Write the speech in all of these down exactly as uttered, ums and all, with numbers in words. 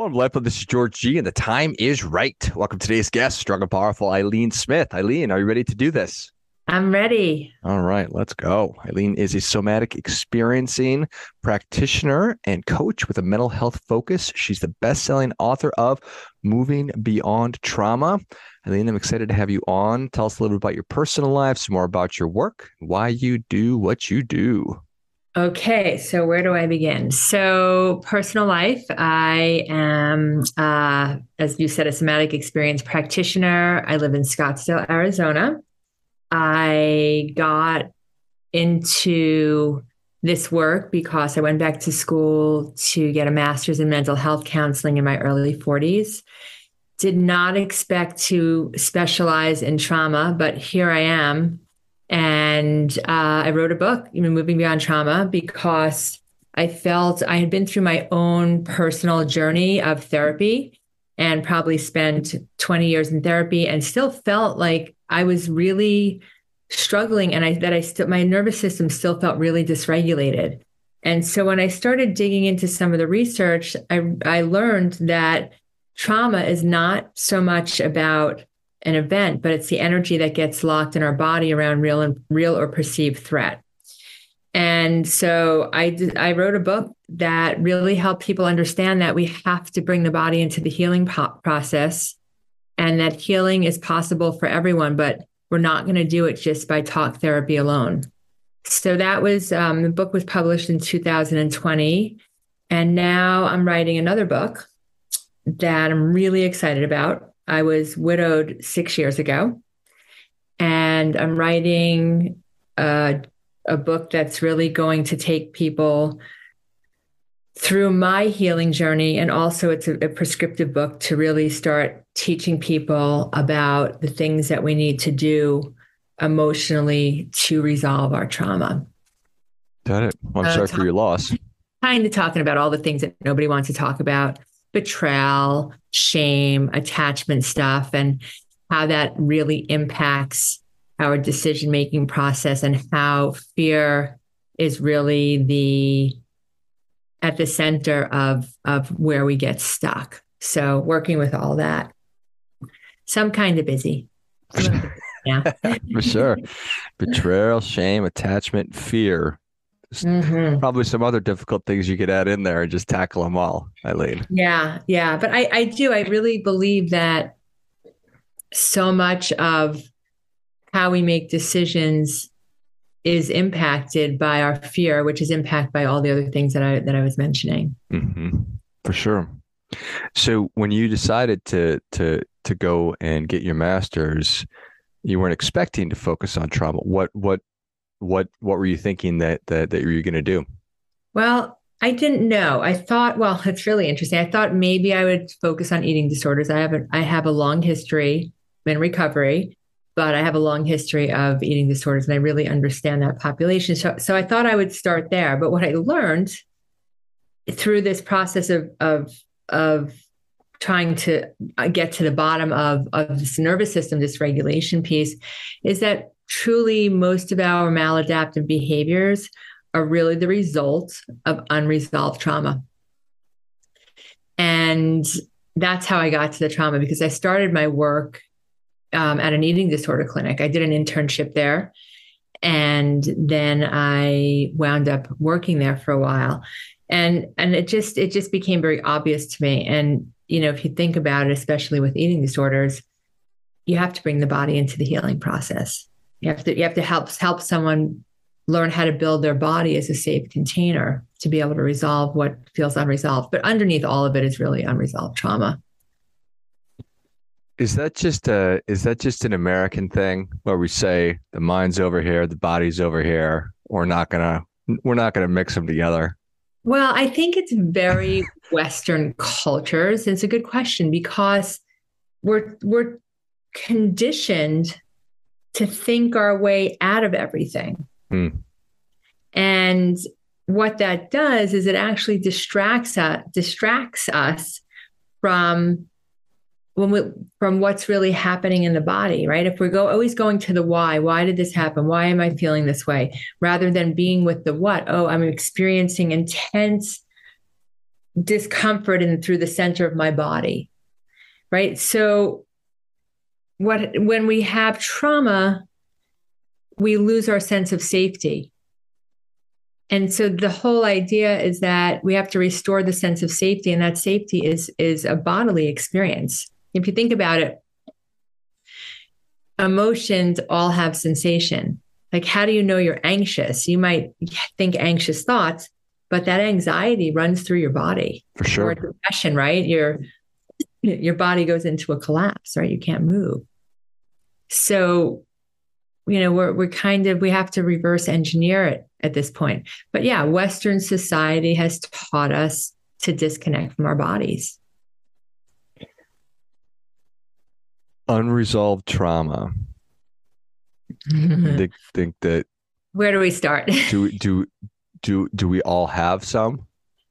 Welcome to Life This is George G, and the time is right. Welcome to today's guest, strong and powerful Eileen Smith. Eileen, are you ready to do this? I'm ready. All right, let's go. Eileen is a somatic experiencing practitioner and coach with a mental health focus. She's the best-selling author of Moving Beyond Trauma. Eileen, I'm excited to have you on. Tell us a little bit about your personal life, some more about your work, why you do what you do. Okay, so where do I begin? So, personal life, I am, uh, as you said, a somatic experience practitioner. I live in Scottsdale, Arizona. I got into this work because I went back to school to get a master's in mental health counseling in my early forties. Did not expect to specialize in trauma, but here I am. And uh, I wrote a book, you know, Moving Beyond Trauma, because I felt I had been through my own personal journey of therapy and probably spent twenty years in therapy and still felt like I was really struggling and I that I still my nervous system still felt really dysregulated. And so when I started digging into some of the research, I, I learned that trauma is not so much about an event, but it's the energy that gets locked in our body around real and real or perceived threat. And so I did, I wrote a book that really helped people understand that we have to bring the body into the healing po- process, and that healing is possible for everyone, but we're not going to do it just by talk therapy alone. So that was um, the book was published in two thousand twenty, and now I'm writing another book that I'm really excited about. I was widowed six years ago, and I'm writing a, a book that's really going to take people through my healing journey. And also it's a, a prescriptive book to really start teaching people about the things that we need to do emotionally to resolve our trauma. Got it. Well, I'm Uh, sorry talk, for your loss. kind of talking about all the things that nobody wants to talk about. Betrayal, shame, attachment stuff, and how that really impacts our decision-making process, and how fear is really the at the center of, of where we get stuck. So working with all that. So I'm kind of busy. A little bit, yeah. For sure. Betrayal, shame, attachment, fear. Mm-hmm. Probably some other difficult things you could add in there and just tackle them all, Eileen. Yeah, yeah. But I, I do, I really believe that so much of how we make decisions is impacted by our fear, which is impacted by all the other things that I that I was mentioning. Mm-hmm. For sure. So when you decided to to to go and get your master's, you weren't expecting to focus on trauma. What what what what were you thinking that that, that you were going to do? Well, I didn't know. I thought, well, it's really interesting. I thought maybe I would focus on eating disorders. I have a, I have a long history in recovery, but I have a long history of eating disorders, and I really understand that population. So, so I thought I would start there. But what I learned through this process of of of trying to get to the bottom of of this nervous system dysregulation piece is that truly most of our maladaptive behaviors are really the result of unresolved trauma. And that's how I got to the trauma, because I started my work um, at an eating disorder clinic. I did an internship there, and then I wound up working there for a while. And and it just it just became very obvious to me. And, you know, if you think about it, especially with eating disorders, you have to bring the body into the healing process. You have to you have to help help someone learn how to build their body as a safe container to be able to resolve what feels unresolved. But underneath all of it is really unresolved trauma. Is that just a is that just an American thing where we say the mind's over here, the body's over here? We're not gonna we're not gonna mix them together. Well, I think it's very Western cultures. It's a good question, because we're we're conditioned to think our way out of everything. Hmm. And what that does is it actually distracts us, distracts us from when we, from what's really happening in the body, right? If we go always going to the why, why did this happen? Why am I feeling this way? Rather than being with the what. Oh, I'm experiencing intense discomfort in through the center of my body, right? So what when we have trauma, we lose our sense of safety. And so the whole idea is that we have to restore the sense of safety, and that safety is, is a bodily experience. If you think about it, emotions all have sensation. Like, how do you know you're anxious? You might think anxious thoughts, but that anxiety runs through your body. For sure. Or depression, right? Your, your body goes into a collapse, right? You can't move. So, you know, we're, we're kind of, we have to reverse engineer it at this point. But yeah, Western society has taught us to disconnect from our bodies. Unresolved trauma. Think, think that. Where do we start? do do do do we all have some?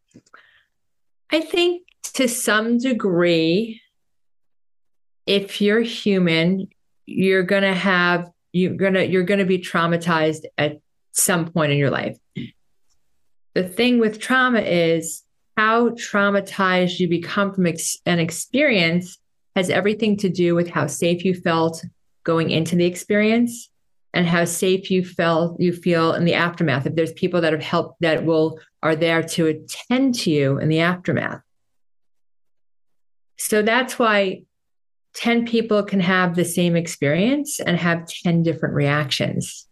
I think to some degree, if you're human, you're gonna have you're gonna you're gonna be traumatized at some point in your life. The thing with trauma is how traumatized you become from ex- an experience has everything to do with how safe you felt going into the experience and how safe you felt you feel in the aftermath. If there's people that have helped that will are there to attend to you in the aftermath. So that's why ten people can have the same experience and have ten different reactions.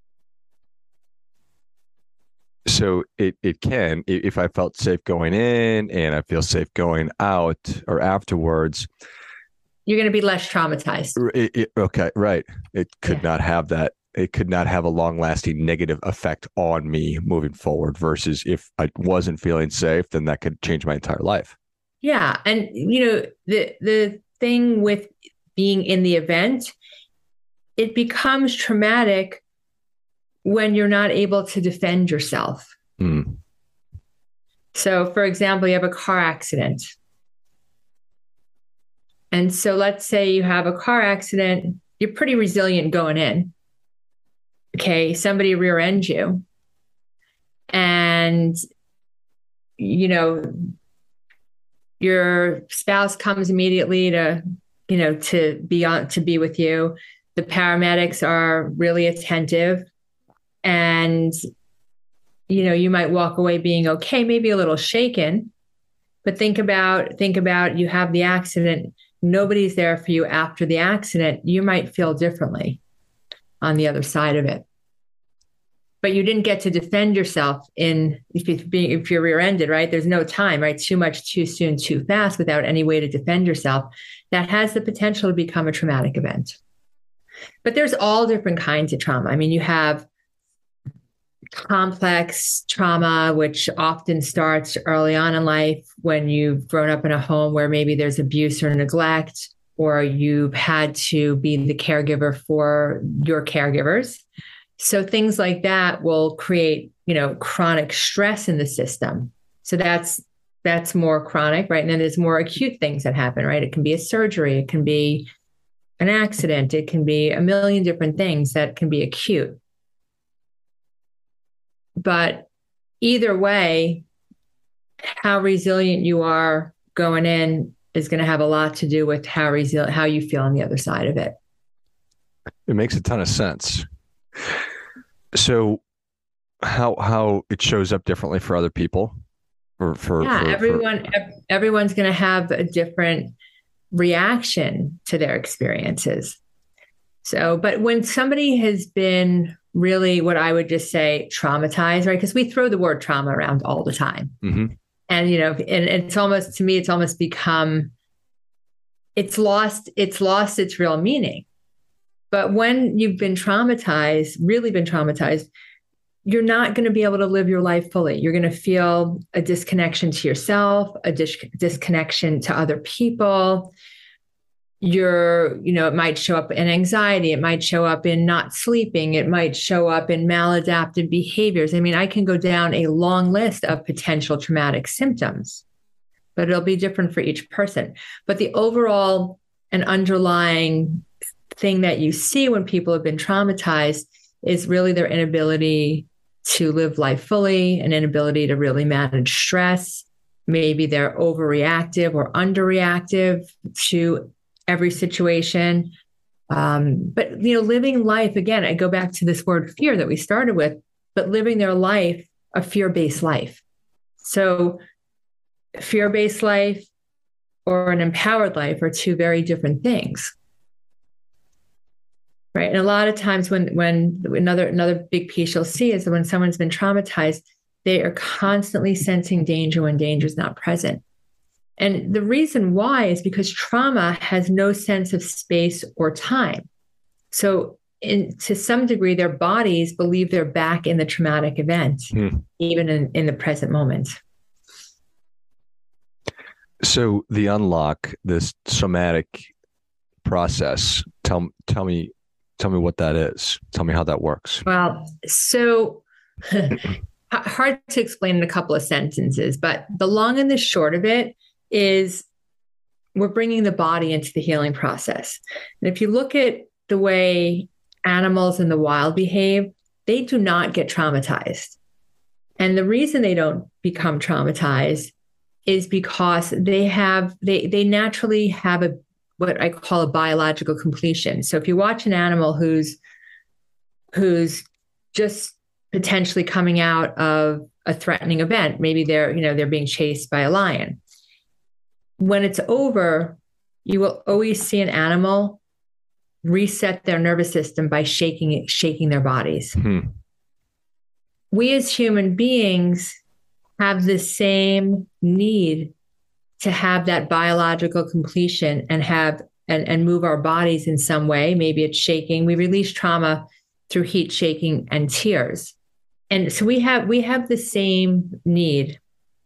So it, it can, if I felt safe going in and I feel safe going out or afterwards, you're going to be less traumatized. It, it, okay, right. It could Yeah. not have that. It could not have a long lasting negative effect on me moving forward versus if I wasn't feeling safe, then that could change my entire life. Yeah. And, you know, the, the thing with being in the event, it becomes traumatic when you're not able to defend yourself. Mm. So, for example, you have a car accident. And so let's say you have a car accident, you're pretty resilient going in. Okay, somebody rear ends you. And, you know, your spouse comes immediately to, you know, to be on, to be with you. The paramedics are really attentive. And, you know, you might walk away being okay, maybe a little shaken, but think about, think about you have the accident. Nobody's there for you after the accident. You might feel differently on the other side of it. But you didn't get to defend yourself in, if, you're being, if you're rear-ended, right? There's no time, right? Too much, too soon, too fast without any way to defend yourself. That has the potential to become a traumatic event. But there's all different kinds of trauma. I mean, you have complex trauma, which often starts early on in life when you've grown up in a home where maybe there's abuse or neglect, or you've had to be the caregiver for your caregivers. So things like that will create, you know, chronic stress in the system. So that's that's more chronic, right? And then there's more acute things that happen, right? It can be a surgery, it can be an accident, it can be a million different things that can be acute. But either way, how resilient you are going in is going to have a lot to do with how resilient, how you feel on the other side of it. It makes a ton of sense. So how how it shows up differently for other people? For, for, yeah, for, everyone for... everyone's going to have a different reaction to their experiences. So, but when somebody has been really what I would just say traumatized, right? Because we throw the word trauma around all the time. Mm-hmm. And, you know, and it's almost, to me, it's almost become, it's lost, it's lost its real meaning. But when you've been traumatized, really been traumatized, you're not going to be able to live your life fully. You're going to feel a disconnection to yourself, a dis- disconnection to other people. You're, you know, it might show up in anxiety. It might show up in not sleeping. It might show up in maladaptive behaviors. I mean, I can go down a long list of potential traumatic symptoms, but it'll be different for each person. But the overall and underlying thing that you see when people have been traumatized is really their inability to live life fully, an inability to really manage stress, Maybe they're overreactive or underreactive to every situation. Um, but, you know, living life, again, I go back to this word fear that we started with, but living their life, a fear-based life. So fear-based life or an empowered life are two very different things. Right. And a lot of times when, when another, another big piece you'll see is that when someone's been traumatized, they are constantly sensing danger when danger is not present. And the reason why is because trauma has no sense of space or time. So in, to some degree, their bodies believe they're back in the traumatic event, hmm. even in, in the present moment. So the unlock, this somatic process, tell, tell me, tell me what that is. Tell me how that works. Well, so hard to explain in a couple of sentences, but the long and the short of it is we're bringing the body into the healing process. And if you look at the way animals in the wild behave, they do not get traumatized. And the reason they don't become traumatized is because they have, they, they naturally have a, what I call a biological completion. So if you watch an animal who's, who's just potentially coming out of a threatening event, maybe they're, you know, they're being chased by a lion. When it's over, you will always see an animal reset their nervous system by shaking shaking their bodies. Hmm. We as human beings have the same need to have that biological completion and have and, and move our bodies in some way. Maybe it's shaking. We release trauma through heat, shaking, and tears. And so we have we have the same need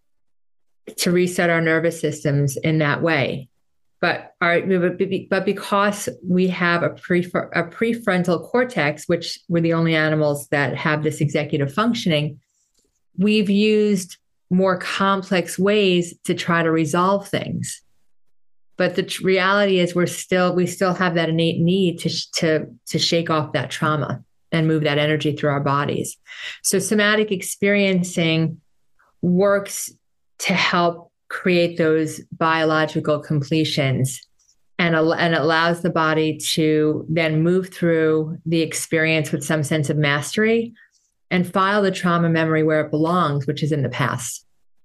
to reset our nervous systems in that way. But our, but because we have a, pre, a prefrontal cortex, which we're the only animals that have this executive functioning, we've used more complex ways to try to resolve things. But the reality is we're still, we still have that innate need to, to, to shake off that trauma and move that energy through our bodies. So somatic experiencing works to help create those biological completions and, and allows the body to then move through the experience with some sense of mastery and file the trauma memory where it belongs, which is in the past.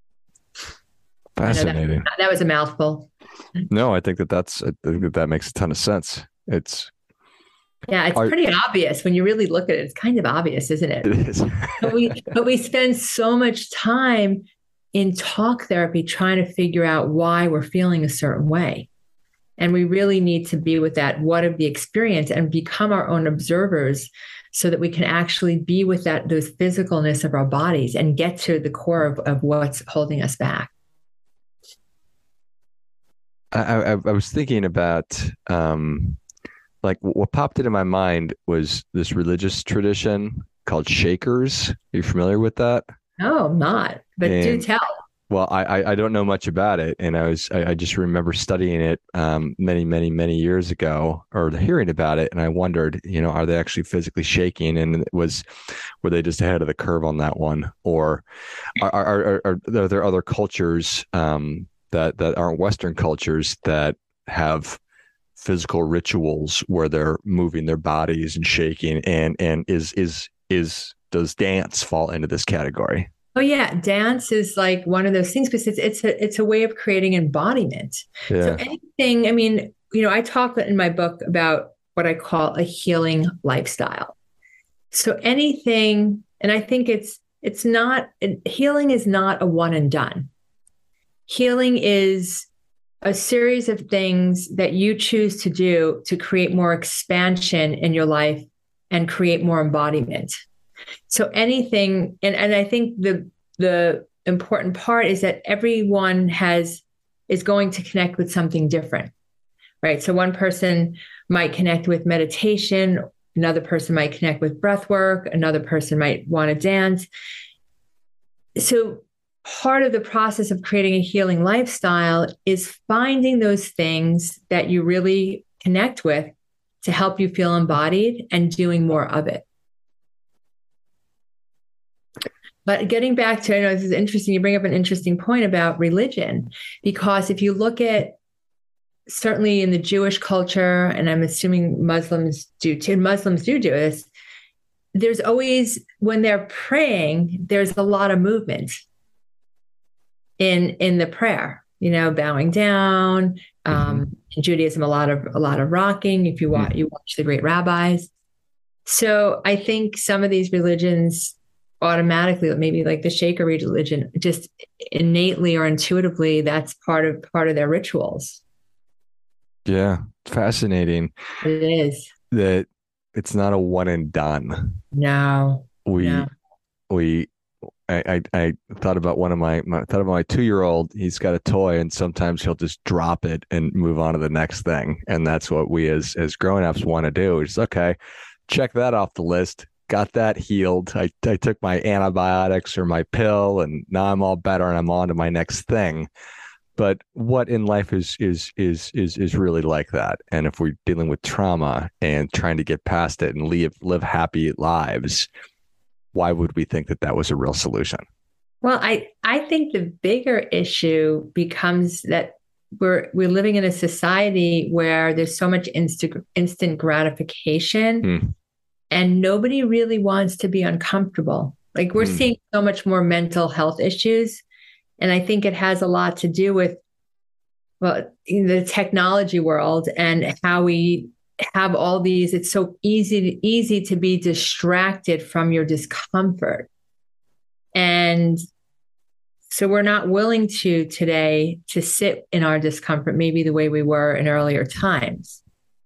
Fascinating. That, that was a mouthful. No, I think that that's, I think that, that makes a ton of sense. It's, Yeah, it's pretty obvious when you really look at it. It's kind of obvious, isn't it? It is. but we but we spend so much time in talk therapy trying to figure out why we're feeling a certain way. And we really need to be with that what of the experience and become our own observers so that we can actually be with that those physicalness of our bodies and get to the core of, of what's holding us back. I, I, I was thinking about um like what popped into my mind was this religious tradition called Shakers. Are you familiar with that? No, I'm not, but and, do tell. Well, I, I don't know much about it. And I was, I, I just remember studying it um, many, many, many years ago or hearing about it. And I wondered, you know, are they actually physically shaking? And it was, were they just ahead of the curve on that one? Or are, are, are, are there other cultures um, that, that aren't Western cultures that have physical rituals where they're moving their bodies and shaking, and and is is is does dance fall into this category? Oh yeah, dance is like one of those things because it's it's a it's a way of creating embodiment. Yeah. So anything, I mean, you know, I talk in my book about what I call a healing lifestyle. So anything, and I think it's it's not healing is not a one and done. Healing is a series of things that you choose to do to create more expansion in your life and create more embodiment. So anything, and, and I think the the important part is that everyone has is going to connect with something different, right? So one person might connect with meditation, another person might connect with breath work, another person might want to dance. So part of the process of creating a healing lifestyle is finding those things that you really connect with to help you feel embodied and doing more of it. But getting back to, I know this is interesting. You bring up an interesting point about religion, because if you look at certainly in the Jewish culture, and I'm assuming Muslims do too, Muslims do do this, there's always, when they're praying, there's a lot of movement in in the prayer, you know, bowing down. Um, mm-hmm. In Judaism, a lot of a lot of rocking. If you watch, mm-hmm. you watch the great rabbis. So I think some of these religions automatically, maybe like the Shaker religion, just innately or intuitively, that's part of part of their rituals. Yeah, fascinating. It is. That it's not a one and done. No. We no. we I, I I thought about one of my, my thought about my two-year-old. He's got a toy, and sometimes he'll just drop it and move on to the next thing. And that's what we as as grown-ups want to do. It's okay, check that off the list. Got that healed. I, I took my antibiotics or my pill, and now I'm all better, and I'm on to my next thing. But what in life is is is is is really like that? And if we're dealing with trauma and trying to get past it and live live happy lives, why would we think that that was a real solution? Well, I I think the bigger issue becomes that we're we're living in a society where there's so much instant instant gratification, mm. and nobody really wants to be uncomfortable. Like we're mm. seeing so much more mental health issues. And I think it has a lot to do with, well, in the technology world and how we have all these, it's so easy to, easy to be distracted from your discomfort. And so we're not willing to today to sit in our discomfort, maybe the way we were in earlier times.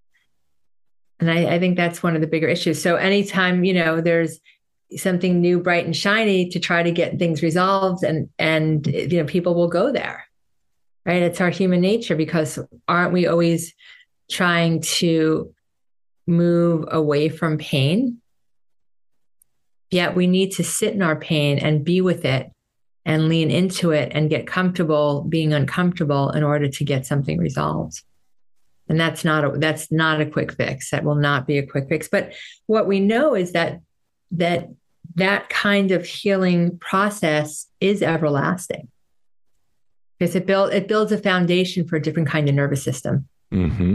And I, I think that's one of the bigger issues. So anytime, you know, there's something new, bright and shiny to try to get things resolved, and and you know, people will go there, right? It's our human nature, because aren't we always trying to move away from pain? Yet we need to sit in our pain and be with it and lean into it and get comfortable being uncomfortable in order to get something resolved. And that's not a, that's not a quick fix. That will not be a quick fix. But what we know is that that that kind of healing process is everlasting, because it build it builds a foundation for a different kind of nervous system. Mm-hmm.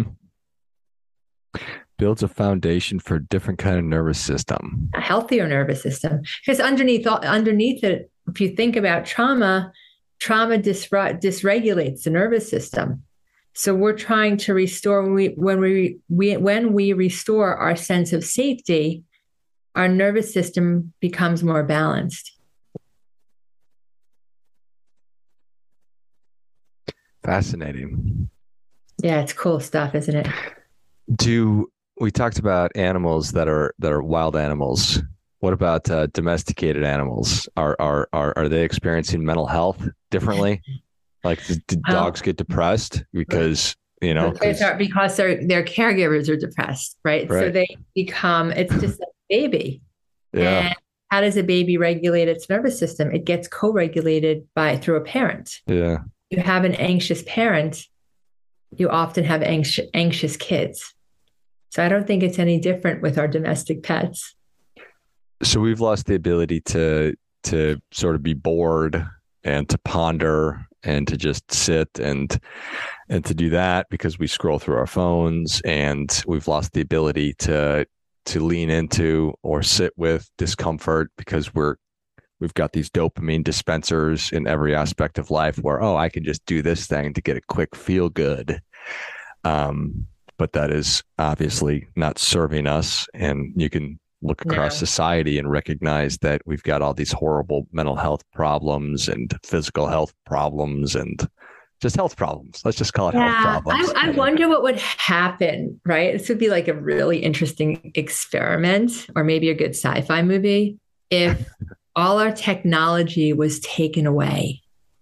Builds a foundation for a different kind of nervous system, a healthier nervous system. Because underneath underneath it, if you think about trauma, trauma disru- dysregulates the nervous system. So we're trying to restore when we when we, we when we restore our sense of safety, our nervous system becomes more balanced. Fascinating. Yeah, it's cool stuff, isn't it? Do we talked about animals that are that are wild animals? What about uh, domesticated animals? Are are are are they experiencing mental health differently? Like, do, do dogs get depressed because you know because their their caregivers are depressed, right? right? So they become. It's just a baby. Yeah. And how does a baby regulate its nervous system? It gets co-regulated by through a parent. Yeah. You have an anxious parent, you often have anxious anxious kids. So I don't think it's any different with our domestic pets. So we've lost the ability to to sort of be bored and to ponder and to just sit and and to do that because we scroll through our phones, and we've lost the ability to to lean into or sit with discomfort because we're we've got these dopamine dispensers in every aspect of life where, oh, I can just do this thing to get a quick feel good. Um, but that is obviously not serving us. And you can look across no. society and recognize that we've got all these horrible mental health problems and physical health problems and just health problems. Let's just call it yeah, health problems. I, I wonder what would happen, right? This would be like a really interesting experiment, or maybe a good sci-fi movie, if all our technology was taken away.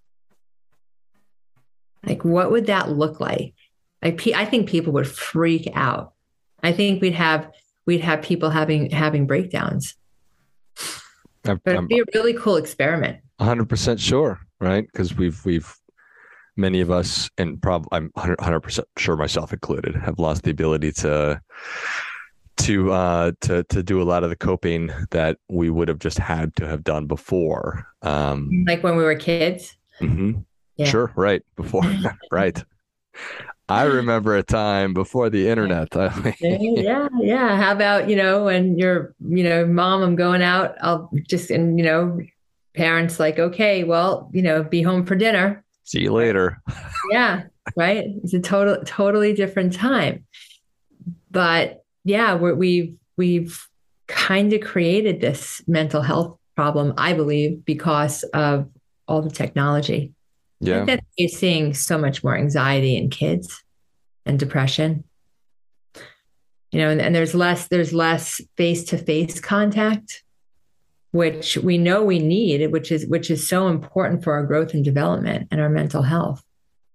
Like, what would that look like? Like, I think people would freak out. I think we'd have we'd have people having having breakdowns. I'm, but it'd be a really cool experiment. one hundred percent sure, right? Because we've we've many of us, and probably I'm one hundred percent sure myself included, have lost the ability to to uh to to do a lot of the coping that we would have just had to have done before. Um, like when we were kids. mm-hmm. Yeah. Sure, right before, right. I remember a time before the internet. yeah, yeah. How about, you know, when you're, you know, mom, I'm going out, I'll just, and, you know, parents like, okay, well, you know, be home for dinner. See you later. Yeah, right. It's a total, totally different time. But yeah, we're, we've, we've kind of created this mental health problem, I believe, because of all the technology. Yeah. And that you're seeing so much more anxiety in kids and depression. You know, and, and there's less, there's less face-to-face contact, which we know we need, which is, which is so important for our growth and development and our mental health.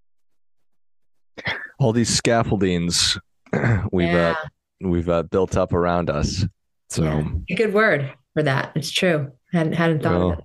All these scaffoldings we've yeah. uh, we've uh, built up around us. So yeah. A good word for that. It's true. Hadn't hadn't thought well, of it.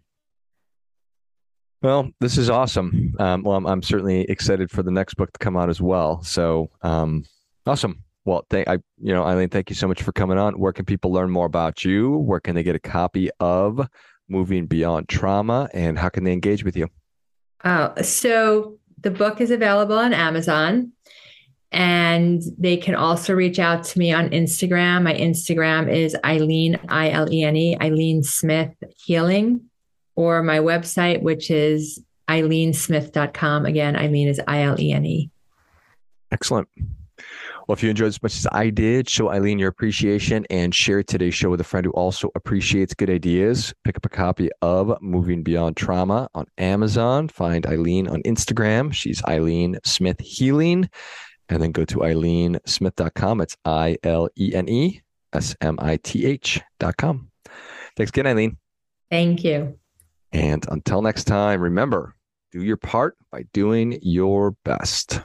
Well, this is awesome. Um, well, I'm, I'm certainly excited for the next book to come out as well. So um, awesome. Well, thank I, you know, Eileen, thank you so much for coming on. Where can people learn more about you? Where can they get a copy of Moving Beyond Trauma, and how can they engage with you? Oh, so the book is available on Amazon, and they can also reach out to me on Instagram. My Instagram is Eileen, I L E N E, Eileen Smith Healing, or my website, which is eileen smith dot com. Again, Eileen is I L E N E. Excellent. Well, if you enjoyed as much as I did, show Eileen your appreciation and share today's show with a friend who also appreciates good ideas. Pick up a copy of Moving Beyond Trauma on Amazon. Find Eileen on Instagram. She's Eileen Smith Healing. And then go to eileen smith dot com. It's I L E N E S M I T H dot com. Thanks again, Eileen. Thank you. And until next time, remember, do your part by doing your best.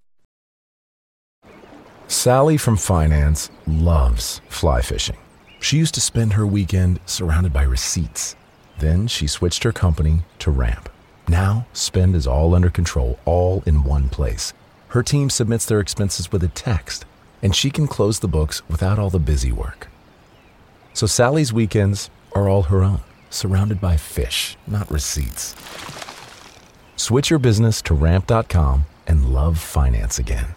Sally from finance loves fly fishing. She used to spend her weekend surrounded by receipts. Then she switched her company to Ramp. Now, spend is all under control, all in one place. Her team submits their expenses with a text, and she can close the books without all the busy work. So Sally's weekends are all her own, surrounded by fish, not receipts. Switch your business to ramp dot com and love finance again.